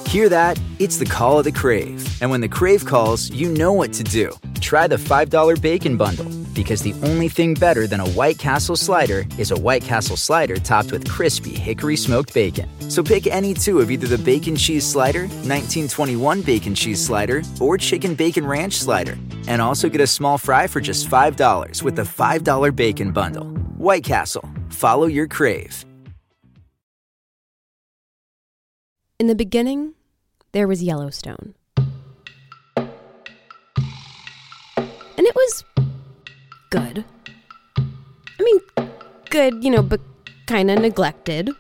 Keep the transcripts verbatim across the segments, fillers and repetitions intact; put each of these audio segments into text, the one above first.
Hear that? It's the call of the Crave. And when the Crave calls, you know what to do. Try the five dollar Bacon Bundle, because the only thing better than a White Castle slider is a White Castle slider topped with crispy hickory smoked bacon. So pick any two of either the Bacon Cheese Slider, nineteen twenty-one Bacon Cheese Slider, or Chicken Bacon Ranch Slider. And also get a small fry for just five dollars with the five dollar Bacon Bundle. White Castle. Follow your crave. In the beginning, there was Yellowstone. And it was good. I mean, good, you know, but kind of neglected.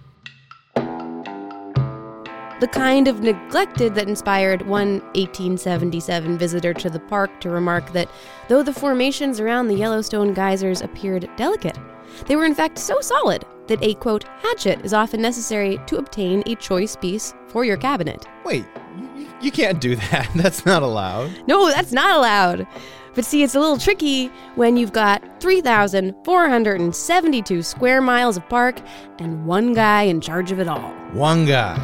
The kind of neglected that inspired one eighteen seventy-seven visitor to the park to remark that though the formations around the Yellowstone geysers appeared delicate, they were in fact so solid that a, quote, hatchet is often necessary to obtain a choice piece for your cabinet. Wait, you, you can't do that. That's not allowed. No, that's not allowed. But see, it's a little tricky when you've got three thousand four hundred seventy-two square miles of park and one guy in charge of it all. One guy.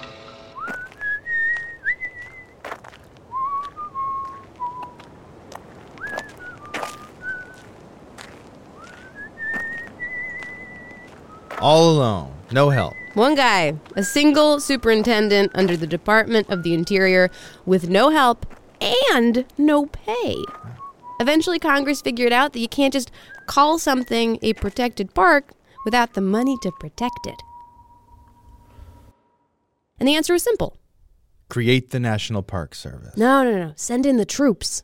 All alone, no help. One guy, a single superintendent under the Department of the Interior with no help and no pay. Eventually, Congress figured out that you can't just call something a protected park without the money to protect it. And the answer was simple. Create the National Park Service. No, no, no. Send in the troops.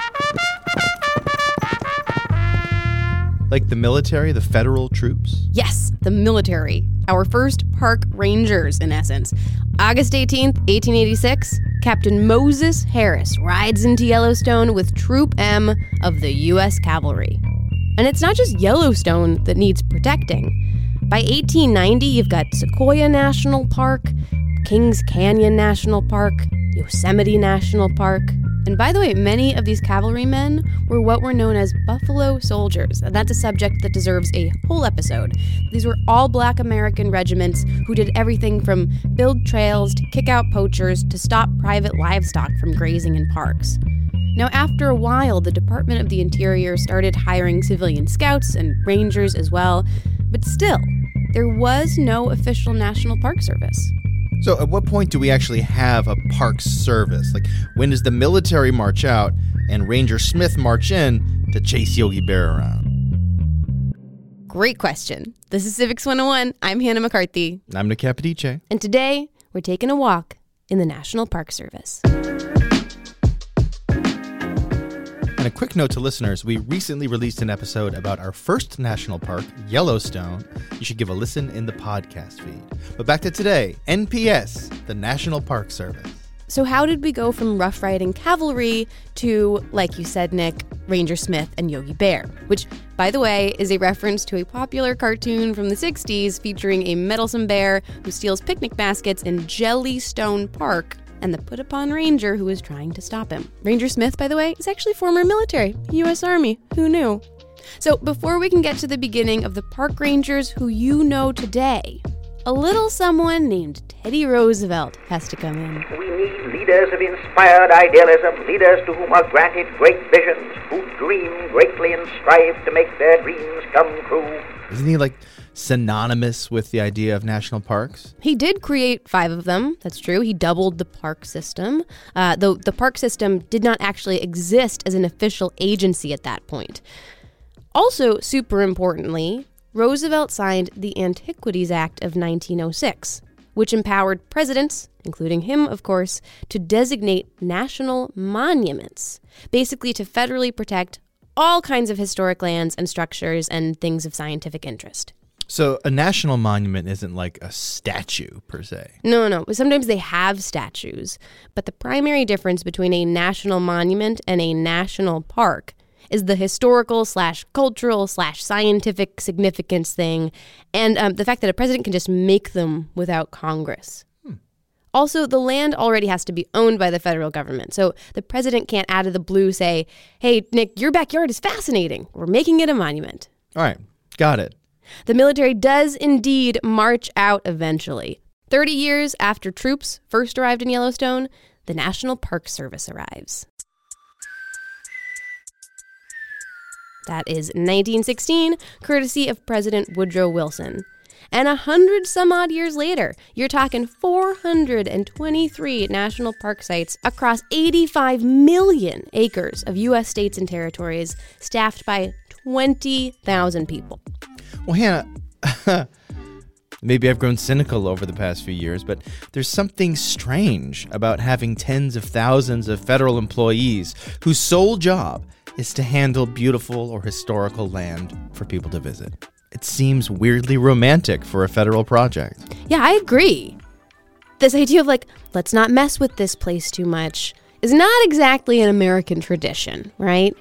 Like the military, the federal troops? Yes, the military. Our first park rangers, in essence. August eighteenth, eighteen eighty-six, Captain Moses Harris rides into Yellowstone with Troop M of the U S Cavalry. And it's not just Yellowstone that needs protecting. By eighteen ninety, you've got Sequoia National Park, Kings Canyon National Park, Yosemite National Park. And by the way, many of these cavalrymen were what were known as Buffalo Soldiers, and that's a subject that deserves a whole episode. These were all Black American regiments who did everything from build trails to kick out poachers to stop private livestock from grazing in parks. Now, after a while, the Department of the Interior started hiring civilian scouts and rangers as well, but still, there was no official National Park Service. So at what point do we actually have a park service? Like, when does the military march out and Ranger Smith march in to chase Yogi Bear around? Great question. This is Civics one oh one. I'm Hannah McCarthy. I'm Nick Capodice. And today, we're taking a walk in the National Park Service. And a quick note to listeners, we recently released an episode about our first national park, Yellowstone. You should give a listen in the podcast feed. But back to today, N P S, the National Park Service. So how did we go from Rough Riding Cavalry to, like you said, Nick, Ranger Smith and Yogi Bear? Which, by the way, is a reference to a popular cartoon from the sixties featuring a meddlesome bear who steals picnic baskets in Jellystone Park and the put-upon ranger who is trying to stop him. Ranger Smith, by the way, is actually former military, U S Army. Who knew? So before we can get to the beginning of the park rangers who you know today, a little someone named Teddy Roosevelt has to come in. We need leaders of inspired idealism, leaders to whom are granted great visions, who dream greatly and strive to make their dreams come true. Isn't he like synonymous with the idea of national parks? He did create five of them. That's true. He doubled the park system, uh, though the park system did not actually exist as an official agency at that point. Also, super importantly, Roosevelt signed the Antiquities Act of nineteen oh six, which empowered presidents, including him, of course, to designate national monuments, basically to federally protect all kinds of historic lands and structures and things of scientific interest. So a national monument isn't like a statue, per se. No, no. Sometimes they have statues. But the primary difference between a national monument and a national park is the historical slash cultural slash scientific significance thing, and um, the fact that a president can just make them without Congress. Hmm. Also, the land already has to be owned by the federal government, so the president can't out of the blue say, hey, Nick, your backyard is fascinating. We're making it a monument. All right, got it. The military does indeed march out eventually, thirty years after troops first arrived in Yellowstone, the National Park Service arrives. That is nineteen sixteen, courtesy of President Woodrow Wilson. And a hundred some odd years later, you're talking four hundred twenty-three national park sites across eighty-five million acres of U S states and territories, staffed by twenty thousand people. Well, Hannah, maybe I've grown cynical over the past few years, but there's something strange about having tens of thousands of federal employees whose sole job is to handle beautiful or historical land for people to visit. It seems weirdly romantic for a federal project. Yeah, I agree. This idea of like, let's not mess with this place too much is not exactly an American tradition, right?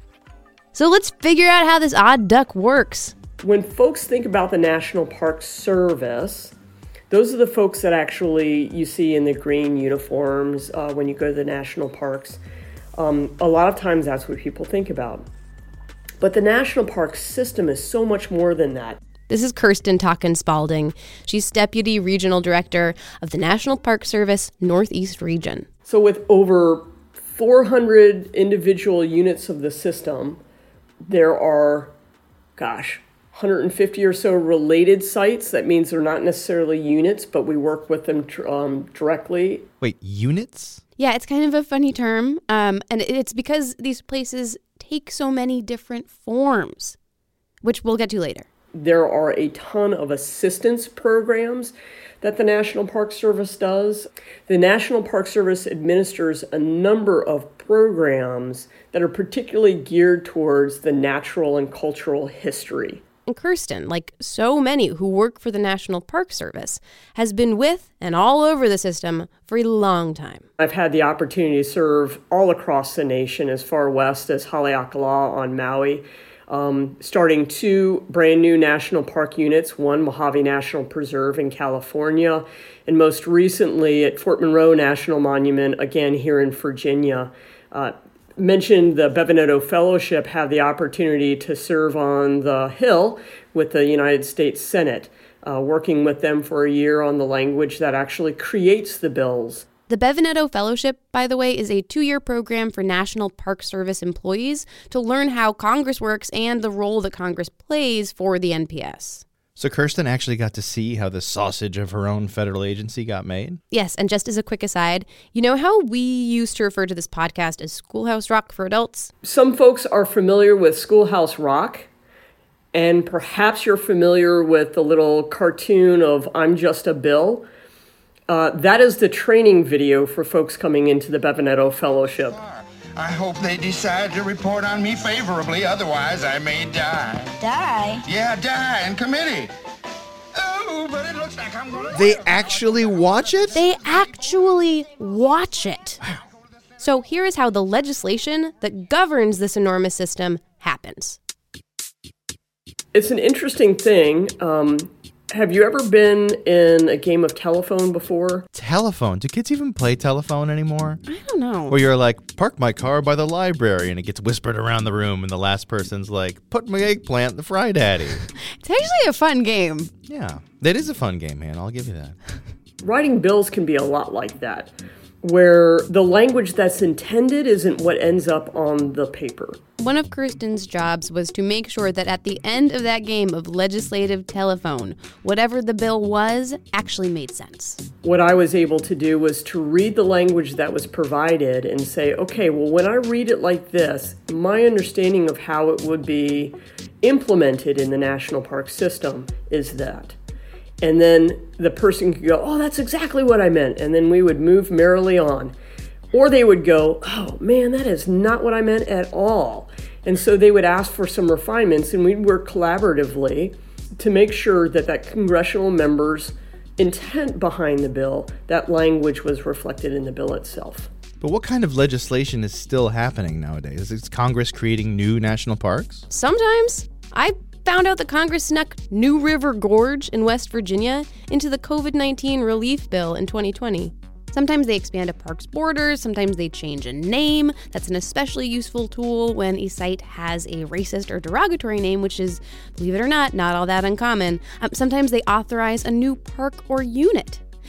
So let's figure out how this odd duck works. When folks think about the National Park Service, those are the folks that actually you see in the green uniforms uh, when you go to the national parks. Um, a lot of times that's what people think about. But the National Park System is so much more than that. This is Kirsten Taken-Spalding. She's Deputy Regional Director of the National Park Service Northeast Region. So with over four hundred individual units of the system, there are, gosh, one hundred fifty or so related sites. That means they're not necessarily units, but we work with them um, directly. Wait, units? Yeah, it's kind of a funny term, um, and it's because these places take so many different forms, which we'll get to later. There are a ton of assistance programs that the National Park Service does. The National Park Service administers a number of programs that are particularly geared towards the natural and cultural history. And Kirsten, like so many who work for the National Park Service, has been with and all over the system for a long time. I've had the opportunity to serve all across the nation, as far west as Haleakala on Maui, um, starting two brand new national park units, one Mojave National Preserve in California, and most recently at Fort Monroe National Monument, again here in Virginia. Uh, mentioned the Bevinetto Fellowship, have the opportunity to serve on the Hill with the United States Senate, uh, working with them for a year on the language that actually creates the bills. The Bevinetto Fellowship, by the way, is a two-year program for National Park Service employees to learn how Congress works and the role that Congress plays for the N P S. So Kirsten actually got to see how the sausage of her own federal agency got made? Yes, and just as a quick aside, you know how we used to refer to this podcast as Schoolhouse Rock for adults? Some folks are familiar with Schoolhouse Rock, and perhaps you're familiar with the little cartoon of I'm Just a Bill. Uh, that is the training video for folks coming into the Bevinetto Fellowship. I hope they decide to report on me favorably, otherwise I may die. Die? Yeah, die in committee. Oh, but it looks like I'm gonna... They actually watch it? They actually watch it. So here is how the legislation that governs this enormous system happens. It's an interesting thing. Um, have you ever been in a game of telephone before? Telephone? Do kids even play telephone anymore? I don't know. Where you're like, park my car by the library, and it gets whispered around the room, and the last person's like, put my eggplant in the fry daddy. It's actually a fun game. Yeah, that is a fun game, man. I'll give you that. Writing bills can be a lot like that, where the language that's intended isn't what ends up on the paper. One of Kirsten's jobs was to make sure that at the end of that game of legislative telephone, whatever the bill was actually made sense. What I was able to do was to read the language that was provided and say, okay, well, when I read it like this, my understanding of how it would be implemented in the national park system is that. And then the person could go, oh, that's exactly what I meant. And then we would move merrily on. Or they would go, oh, man, that is not what I meant at all. And so they would ask for some refinements, and we'd work collaboratively to make sure that that congressional member's intent behind the bill, that language was reflected in the bill itself. But what kind of legislation is still happening nowadays? Is Congress creating new national parks? Sometimes. I found out that Congress snuck New River Gorge in West Virginia into the covid nineteen relief bill in twenty twenty. Sometimes they expand a park's borders, sometimes they change a name. That's an especially useful tool when a site has a racist or derogatory name, which is, believe it or not, not all that uncommon. Um, sometimes they authorize a new park or unit.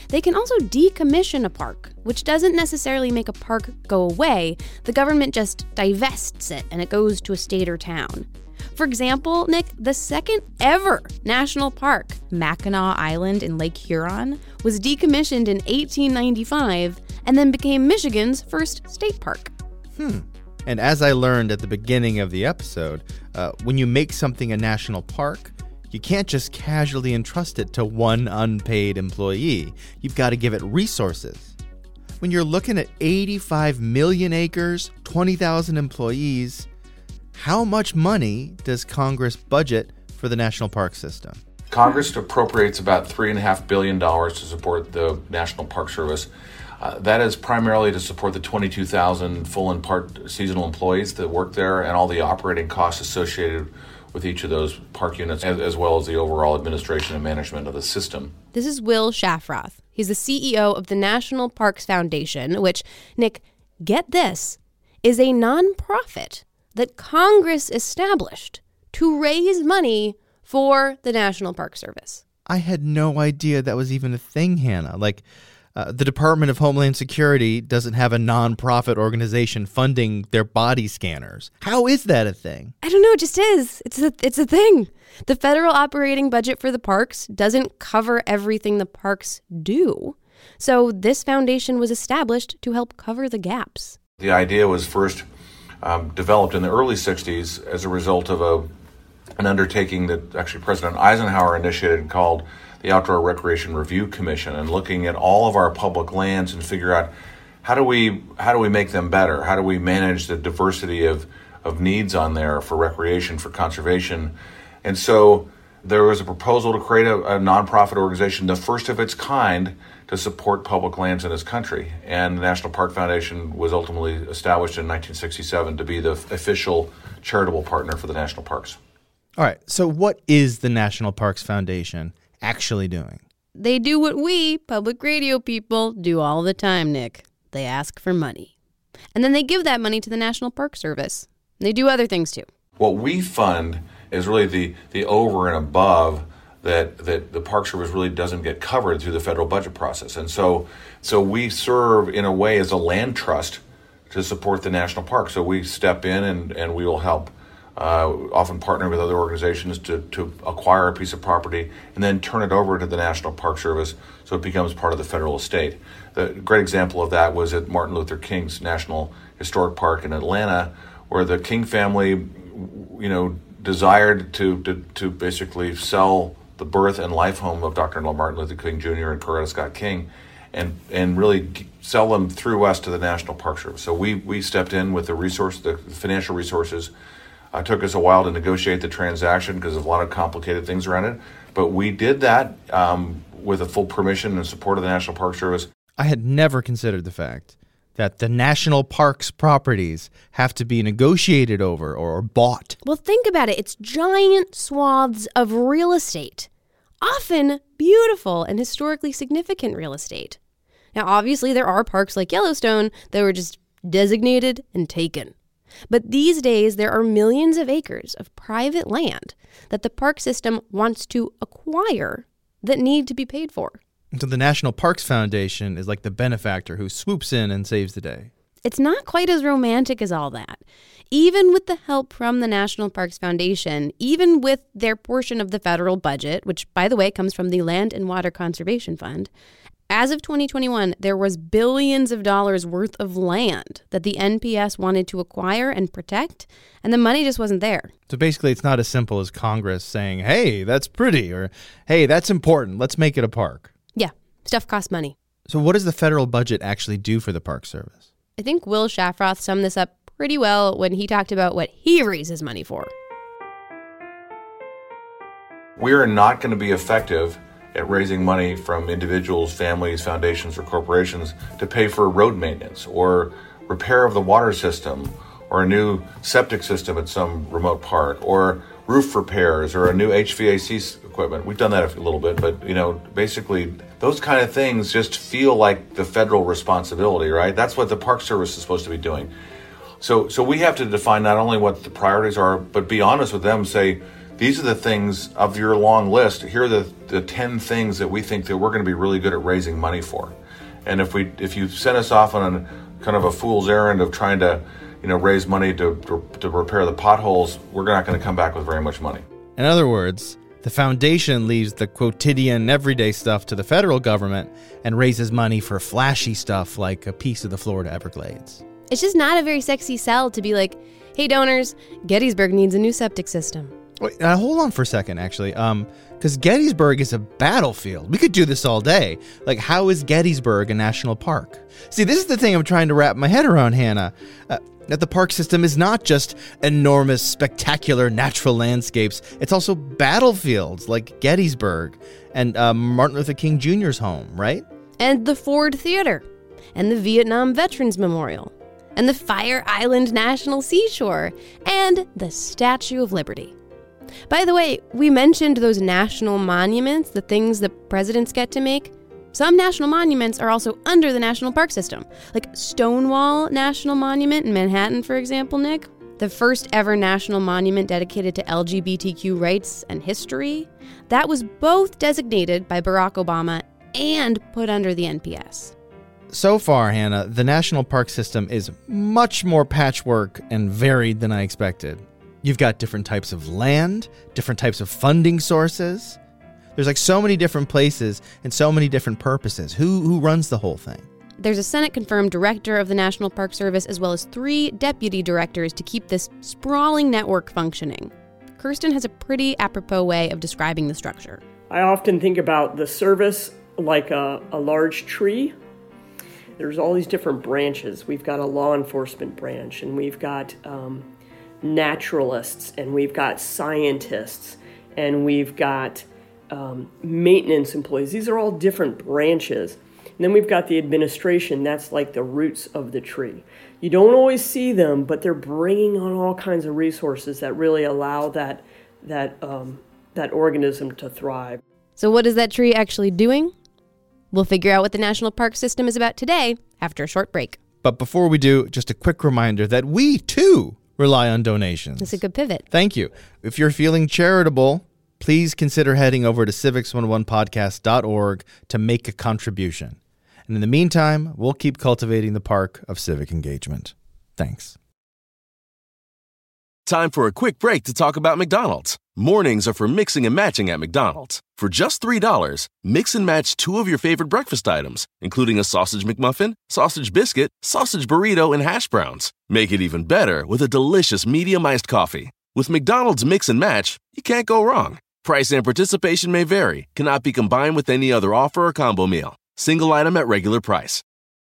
They can also decommission a park, which doesn't necessarily make a park go away. The government just divests it and it goes to a state or town. For example, Nick, the second ever national park, Mackinac Island in Lake Huron, was decommissioned in eighteen ninety-five and then became Michigan's first state park. Hmm. And as I learned at the beginning of the episode, uh, when you make something a national park, you can't just casually entrust it to one unpaid employee. You've got to give it resources. When you're looking at eighty-five million acres, twenty thousand employees, how much money does Congress budget for the national park system? Congress appropriates about three point five billion dollars to support the National Park Service. Uh, that is primarily to support the twenty-two thousand full and part seasonal employees that work there and all the operating costs associated with each of those park units, as, as well as the overall administration and management of the system. This is Will Shafroth. He's the C E O of the National Parks Foundation, which, Nick, get this, is a nonprofit that Congress established to raise money for the National Park Service. I had no idea that was even a thing, Hannah. Like, uh, the Department of Homeland Security doesn't have a nonprofit organization funding their body scanners. How is that a thing? I don't know, it just is. It's a, it's a thing. The federal operating budget for the parks doesn't cover everything the parks do. So this foundation was established to help cover the gaps. The idea was first um, developed in the early sixties as a result of a an undertaking that actually President Eisenhower initiated called the Outdoor Recreation Review Commission, and looking at all of our public lands and figure out how do we how do we make them better? How do we manage the diversity of, of needs on there for recreation, for conservation? And so there was a proposal to create a, a nonprofit organization, the first of its kind, to support public lands in this country. And the National Park Foundation was ultimately established in nineteen sixty-seven to be the official charitable partner for the national parks. All right, so what is the National Parks Foundation actually doing? They do what we, public radio people, do all the time, Nick. They ask for money. And then they give that money to the National Park Service. They do other things, too. What we fund is really the, the over and above that, that the Park Service really doesn't get covered through the federal budget process. And so, so we serve, in a way, as a land trust to support the national park. So we step in and, and we will help Uh, often partner with other organizations to, to acquire a piece of property and then turn it over to the National Park Service so it becomes part of the federal estate. The great example of that was at Martin Luther King's National Historic Park in Atlanta, where the King family, you know, desired to to, to basically sell the birth and life home of Doctor Martin Luther King Junior and Coretta Scott King, and and really sell them through us to the National Park Service. So we we stepped in with the resource, the financial resources. It took us a while to negotiate the transaction because of a lot of complicated things around it. But we did that um, with a full permission and support of the National Park Service. I had never considered the fact that the national parks properties have to be negotiated over or bought. Well, think about it. It's giant swaths of real estate, often beautiful and historically significant real estate. Now, obviously, there are parks like Yellowstone that were just designated and taken. But these days, there are millions of acres of private land that the park system wants to acquire that need to be paid for. So the National Parks Foundation is like the benefactor who swoops in and saves the day. It's not quite as romantic as all that. Even with the help from the National Parks Foundation, even with their portion of the federal budget, which, by the way, comes from the Land and Water Conservation Fund, as of twenty twenty-one, there was billions of dollars worth of land that the N P S wanted to acquire and protect, and the money just wasn't there. So basically, it's not as simple as Congress saying, hey, that's pretty, or hey, that's important, let's make it a park. Yeah, stuff costs money. So what does the federal budget actually do for the Park Service? I think Will Shafroth summed this up pretty well when he talked about what he raises money for. We are not going to be effective at raising money from individuals, families, foundations, or corporations to pay for road maintenance or repair of the water system or a new septic system at some remote park or roof repairs or a new H V A C equipment. We've done that a little bit, but, you know, basically those kind of things just feel like the federal responsibility, right? That's what the Park Service is supposed to be doing. So, so we have to define not only what the priorities are, but be honest with them, say, these are the things of your long list. Here are the, the ten things that we think that we're going to be really good at raising money for. And if we if you send us off on a, kind of a fool's errand of trying to, you know, raise money to, to, to repair the potholes, we're not going to come back with very much money. In other words, the foundation leaves the quotidian, everyday stuff to the federal government and raises money for flashy stuff like a piece of the Florida Everglades. It's just not a very sexy sell to be like, hey, donors, Gettysburg needs a new septic system. Wait, uh, hold on for a second, actually, um, because Gettysburg is a battlefield. We could do this all day. Like, how is Gettysburg a national park? See, this is the thing I'm trying to wrap my head around, Hannah. Uh, that the park system is not just enormous, spectacular natural landscapes. It's also battlefields like Gettysburg and uh, Martin Luther King Junior's home, right? And the Ford Theater, and the Vietnam Veterans Memorial, and the Fire Island National Seashore, and the Statue of Liberty. By the way, we mentioned those national monuments, the things that presidents get to make. Some national monuments are also under the national park system, like Stonewall National Monument in Manhattan, for example, Nick. The first ever national monument dedicated to L G B T Q rights and history. That was both designated by Barack Obama and put under the N P S. So far, Hannah, the national park system is much more patchwork and varied than I expected. You've got different types of land, different types of funding sources. There's like so many different places and so many different purposes. Who who runs the whole thing? There's a Senate-confirmed director of the National Park Service as well as three deputy directors to keep this sprawling network functioning. Kirsten has a pretty apropos way of describing the structure. I often think about the service like a, a large tree. There's all these different branches. We've got a law enforcement branch, and we've got um, naturalists, and we've got scientists, and we've got um, maintenance employees. These are all different branches. And then we've got the administration. That's like the roots of the tree. You don't always see them, but they're bringing on all kinds of resources that really allow that that um, that organism to thrive. So what is that tree actually doing? We'll figure out what the National Park System is about today after a short break. But before we do, just a quick reminder that we, too, rely on donations. It's a good pivot. Thank you. If you're feeling charitable, please consider heading over to civics one oh one podcast dot org to make a contribution. And in the meantime, we'll keep cultivating the park of civic engagement. Thanks. Time for a quick break to talk about McDonald's. Mornings are for mixing and matching at McDonald's. For just three dollars, mix and match two of your favorite breakfast items, including a sausage McMuffin, sausage biscuit, sausage burrito, and hash browns. Make it even better with a delicious medium iced coffee. With McDonald's Mix and Match, you can't go wrong. Price and participation may vary, cannot be combined with any other offer or combo meal. Single item at regular price.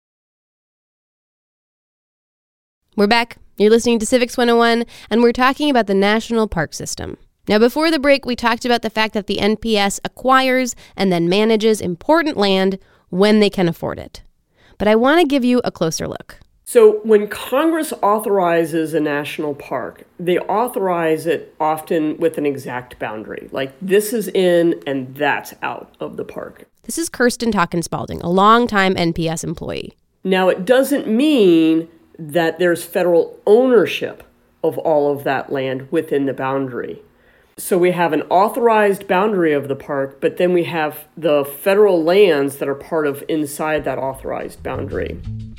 We're back. You're listening to Civics one oh one, and we're talking about the National Park System. Now, before the break, we talked about the fact that the N P S acquires and then manages important land when they can afford it. But I want to give you a closer look. So when Congress authorizes a national park, they authorize it often with an exact boundary. Like, this is in and that's out of the park. This is Kirsten Talkin-Spalding, a longtime N P S employee. Now, it doesn't mean that there's federal ownership of all of that land within the boundary. So we have an authorized boundary of the park, but then we have the federal lands that are part of inside that authorized boundary.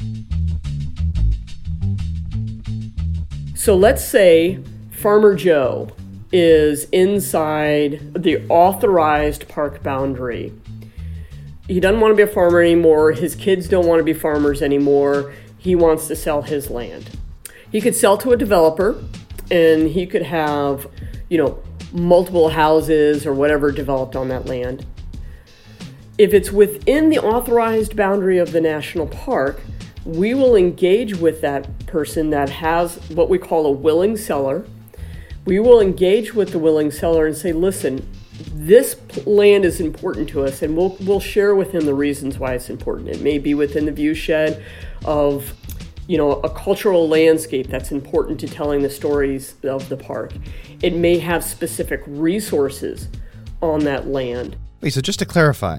So let's say Farmer Joe is inside the authorized park boundary. He doesn't want to be a farmer anymore. His kids don't want to be farmers anymore. He wants to sell his land. He could sell to a developer, and he could have, you know, multiple houses or whatever developed on that land. If it's within the authorized boundary of the national park, we will engage with that person that has what we call a willing seller. We will engage with the willing seller and say, listen, this land is important to us, and we'll we'll share with him the reasons why it's important. It may be within the viewshed of, you know, a cultural landscape that's important to telling the stories of the park. It may have specific resources on that land. Wait, so just to clarify,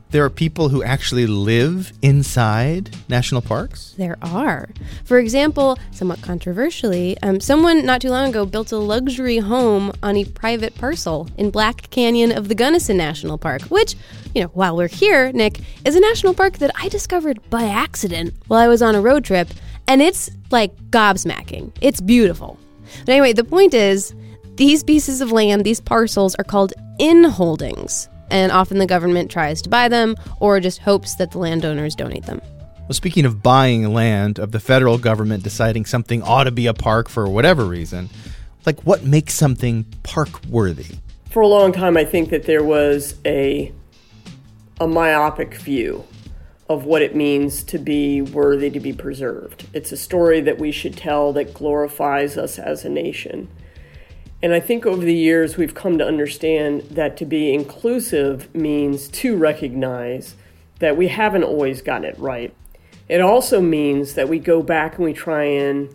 there are people who actually live inside national parks? There are. For example, somewhat controversially, um, someone not too long ago built a luxury home on a private parcel in Black Canyon of the Gunnison National Park, which, you know, while we're here, Nick, is a national park that I discovered by accident while I was on a road trip, and it's, like, gobsmacking. It's beautiful. But anyway, the point is, these pieces of land, these parcels, are called inholdings, and often the government tries to buy them or just hopes that the landowners donate them. Well, speaking of buying land, of the federal government deciding something ought to be a park for whatever reason, like what makes something park-worthy? For a long time, I think that there was a a myopic view of what it means to be worthy to be preserved. It's a story that we should tell that glorifies us as a nation. And I think over the years, we've come to understand that to be inclusive means to recognize that we haven't always gotten it right. It also means that we go back and we try and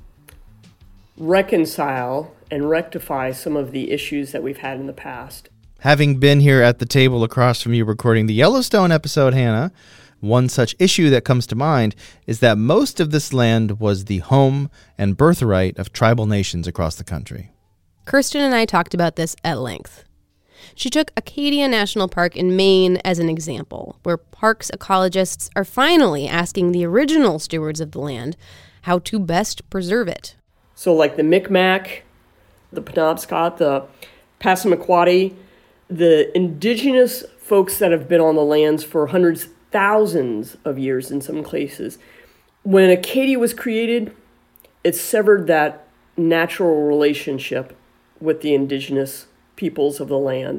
reconcile and rectify some of the issues that we've had in the past. Having been here at the table across from you recording the Yellowstone episode, Hannah, one such issue that comes to mind is that most of this land was the home and birthright of tribal nations across the country. Kirsten and I talked about this at length. She took Acadia National Park in Maine as an example, where parks ecologists are finally asking the original stewards of the land how to best preserve it. So like the Micmac, the Penobscot, the Passamaquoddy, the indigenous folks that have been on the lands for hundreds, thousands of years in some cases, when Acadia was created, it severed that natural relationship with the indigenous peoples of the land.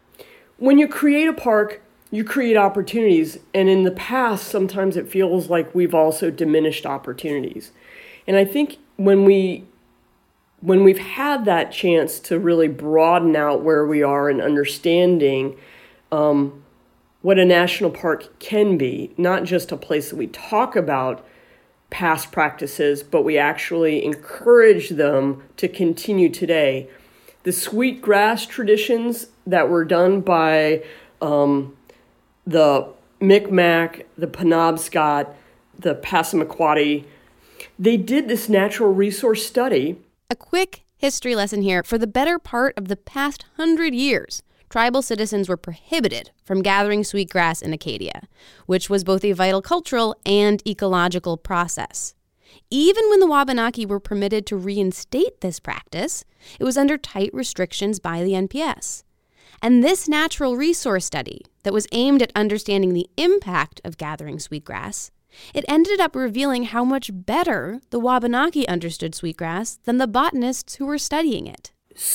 When you create a park, you create opportunities, and in the past, sometimes it feels like we've also diminished opportunities. And I think when we when we've had that chance to really broaden out where we are and understanding um, what a national park can be, not just a place that we talk about past practices, but we actually encourage them to continue today. The sweet grass traditions that were done by um, the Micmac, the Penobscot, the Passamaquoddy, they did this natural resource study. A quick history lesson here. For the better part of the past hundred years, tribal citizens were prohibited from gathering sweetgrass in Acadia, which was both a vital cultural and ecological process. Even when the Wabanaki were permitted to reinstate this practice, it was under tight restrictions by the N P S. And this natural resource study that was aimed at understanding the impact of gathering sweetgrass, it ended up revealing how much better the Wabanaki understood sweetgrass than the botanists who were studying it.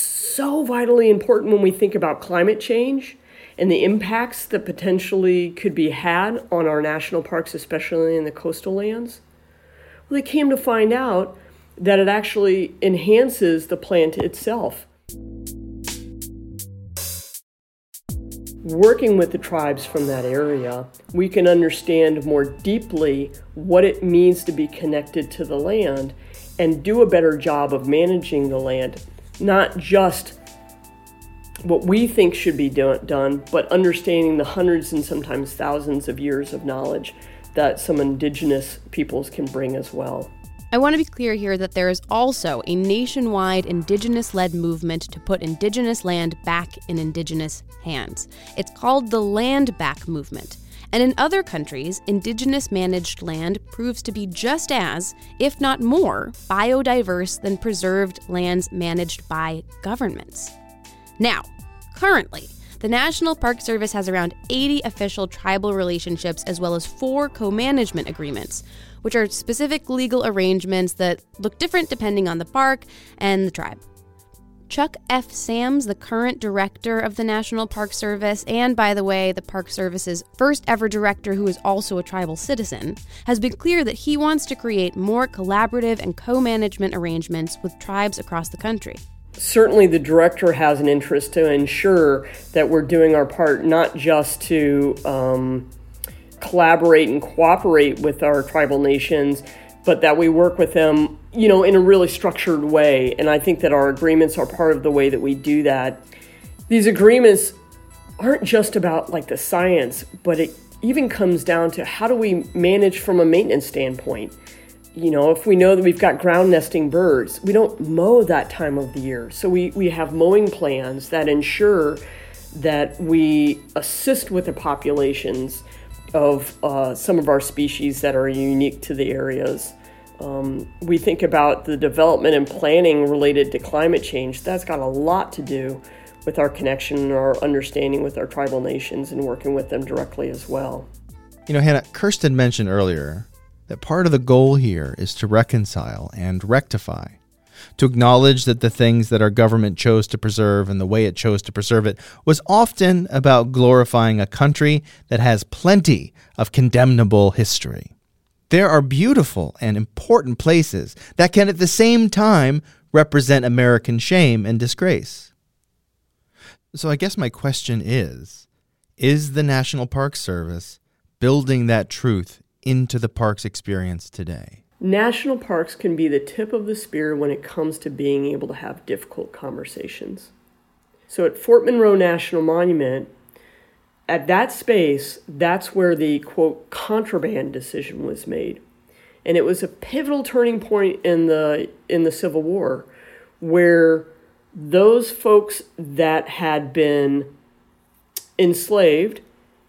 So vitally important when we think about climate change and the impacts that potentially could be had on our national parks, especially in the coastal lands. Well, they came to find out that it actually enhances the plant itself. Working with the tribes from that area, we can understand more deeply what it means to be connected to the land and do a better job of managing the land. Not just what we think should be do- done, but understanding the hundreds and sometimes thousands of years of knowledge that some indigenous peoples can bring as well. I want to be clear here that there is also a nationwide indigenous-led movement to put indigenous land back in indigenous hands. It's called the Land Back Movement. And in other countries, indigenous-managed land proves to be just as, if not more, biodiverse than preserved lands managed by governments. Now, currently, the National Park Service has around eighty official tribal relationships as well as four co-management agreements, which are specific legal arrangements that look different depending on the park and the tribe. Chuck F. Sams, the current director of the National Park Service, and by the way, the Park Service's first ever director who is also a tribal citizen, has been clear that he wants to create more collaborative and co-management arrangements with tribes across the country. Certainly the director has an interest to ensure that we're doing our part, not just to um, collaborate and cooperate with our tribal nations, but that we work with them, you know, in a really structured way. And I think that our agreements are part of the way that we do that. These agreements aren't just about like the science, but it even comes down to how do we manage from a maintenance standpoint. You know, if we know that we've got ground nesting birds, we don't mow that time of the year. So we, we have mowing plans that ensure that we assist with the populations of uh, some of our species that are unique to the areas. Um, we think about the development and planning related to climate change. That's got a lot to do with our connection and our understanding with our tribal nations and working with them directly as well. You know, Hannah, Kirsten mentioned earlier that part of the goal here is to reconcile and rectify, to acknowledge that the things that our government chose to preserve and the way it chose to preserve it was often about glorifying a country that has plenty of condemnable history. There are beautiful and important places that can at the same time represent American shame and disgrace. So I guess my question is, is the National Park Service building that truth into the park's experience today? National parks can be the tip of the spear when it comes to being able to have difficult conversations. So at Fort Monroe National Monument, at that space, that's where the, quote, contraband decision was made. And it was a pivotal turning point in the in the Civil War, where those folks that had been enslaved,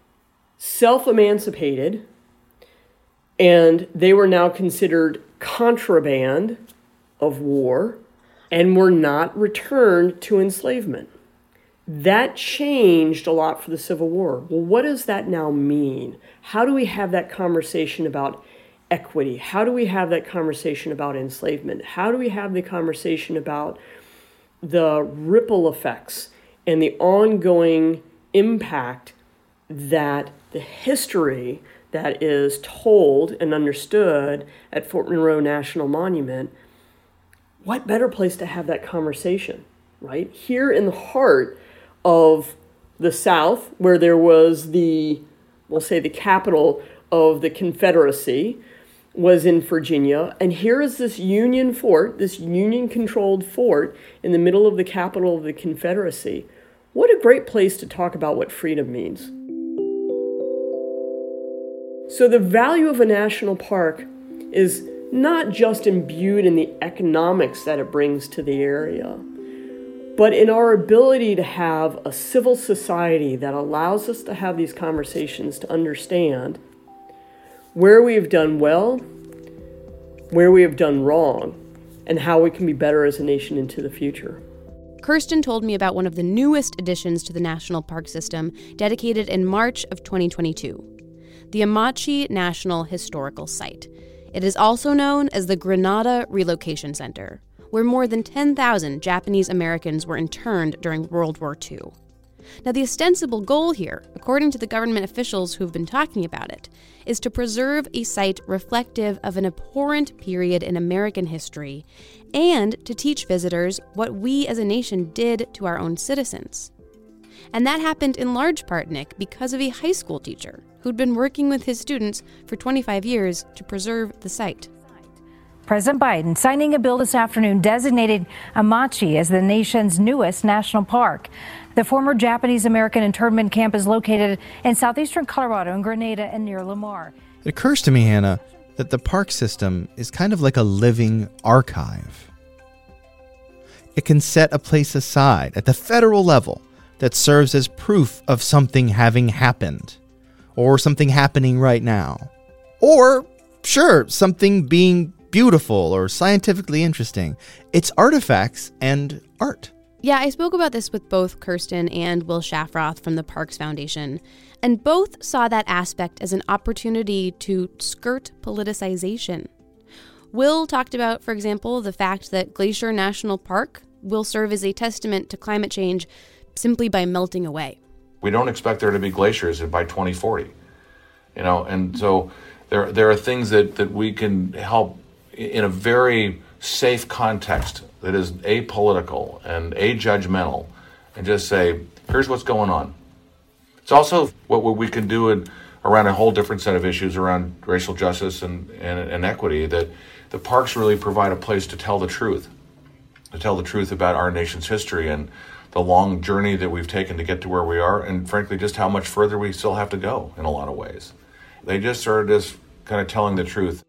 self-emancipated, and they were now considered contraband of war and were not returned to enslavement. That changed a lot for the Civil War. Well, what does that now mean? How do we have that conversation about equity? How do we have that conversation about enslavement? How do we have the conversation about the ripple effects and the ongoing impact that the history that is told and understood at Fort Monroe National Monument? What better place to have that conversation, right? Here in the heart of the South, where there was the, we'll say the capital of the Confederacy, was in Virginia. And here is this Union fort, this Union-controlled fort in the middle of the capital of the Confederacy. What a great place to talk about what freedom means. So the value of a national park is not just imbued in the economics that it brings to the area, but in our ability to have a civil society that allows us to have these conversations to understand where we have done well, where we have done wrong, and how we can be better as a nation into the future. Kirsten told me about one of the newest additions to the national park system, dedicated in March of twenty twenty-two, the Amache National Historical Site. It is also known as the Grenada Relocation Center, where more than ten thousand Japanese Americans were interned during World War Two. Now, the ostensible goal here, according to the government officials who have been talking about it, is to preserve a site reflective of an abhorrent period in American history and to teach visitors what we as a nation did to our own citizens. And that happened in large part, Nick, because of a high school teacher who'd been working with his students for twenty-five years to preserve the site. President Biden signing a bill this afternoon designating Amache as the nation's newest national park. The former Japanese American internment camp is located in southeastern Colorado in Grenada and near Lamar. It occurs to me, Hannah, that the park system is kind of like a living archive. It can set a place aside at the federal level that serves as proof of something having happened, or something happening right now, or, sure, something being beautiful or scientifically interesting. It's artifacts and art. Yeah, I spoke about this with both Kirsten and Will Shafroth from the Parks Foundation, and both saw that aspect as an opportunity to skirt politicization. Will talked about, for example, the fact that Glacier National Park will serve as a testament to climate change simply by melting away. We don't expect there to be glaciers by twenty forty, you know, and so there there are things that, that we can help in a very safe context that is apolitical and ajudgmental, and just say, here's what's going on. It's also what we can do in, around a whole different set of issues around racial justice and, and, and equity, that the parks really provide a place to tell the truth, to tell the truth about our nation's history and the the long journey that we've taken to get to where we are, and frankly, just how much further we still have to go in a lot of ways. They just started just kind of telling the truth.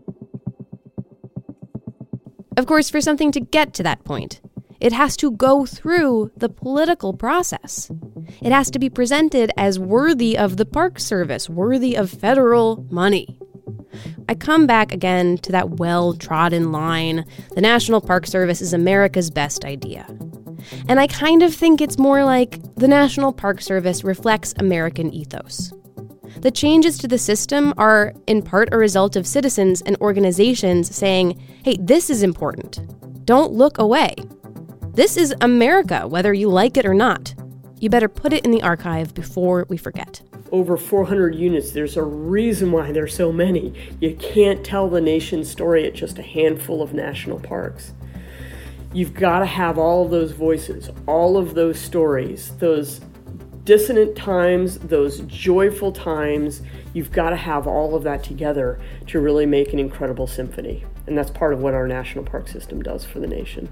Of course, for something to get to that point, it has to go through the political process. It has to be presented as worthy of the Park Service, worthy of federal money. I come back again to that well-trodden line, the National Park Service is America's best idea. And I kind of think it's more like the National Park Service reflects American ethos. The changes to the system are in part a result of citizens and organizations saying, hey, this is important. Don't look away. This is America, whether you like it or not. You better put it in the archive before we forget. Over four hundred units, there's a reason why there's so many. You can't tell the nation's story at just a handful of national parks. You've got to have all of those voices, all of those stories, those dissonant times, those joyful times. You've got to have all of that together to really make an incredible symphony. And that's part of what our national park system does for the nation.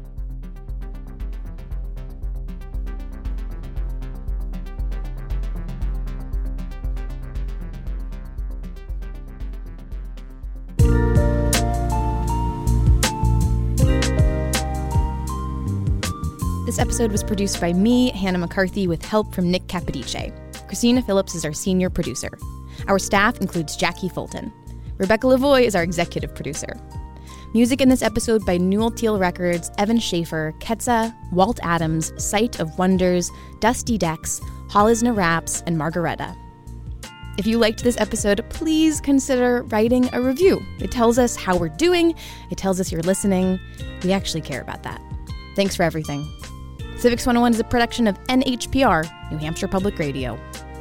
This episode was produced by me, Hannah McCarthy, with help from Nick Capodice. Christina Phillips is our senior producer. Our staff includes Jackie Fulton. Rebecca Lavoie is our executive producer. Music in this episode by Newell Teal Records, Evan Schaefer, Ketsa, Walt Adams, Sight of Wonders, Dusty Decks, Hollisna Raps, and Margareta. If you liked this episode, please consider writing a review. It tells us how we're doing. It tells us you're listening. We actually care about that. Thanks for everything. Civics one oh one is a production of N H P R, New Hampshire Public Radio.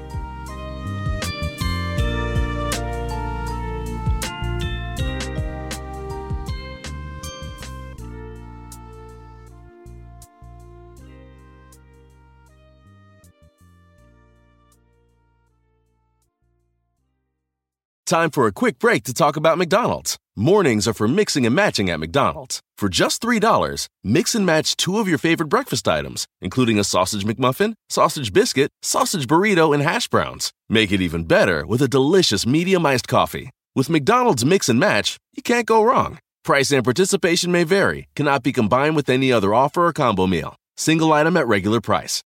Time for a quick break to talk about McDonald's. Mornings are for mixing and matching at McDonald's. For just three dollars, mix and match two of your favorite breakfast items, including a sausage McMuffin, sausage biscuit, sausage burrito, and hash browns. Make it even better with a delicious medium-iced coffee. With McDonald's Mix and Match, you can't go wrong. Price and participation may vary, cannot be combined with any other offer or combo meal. Single item at regular price.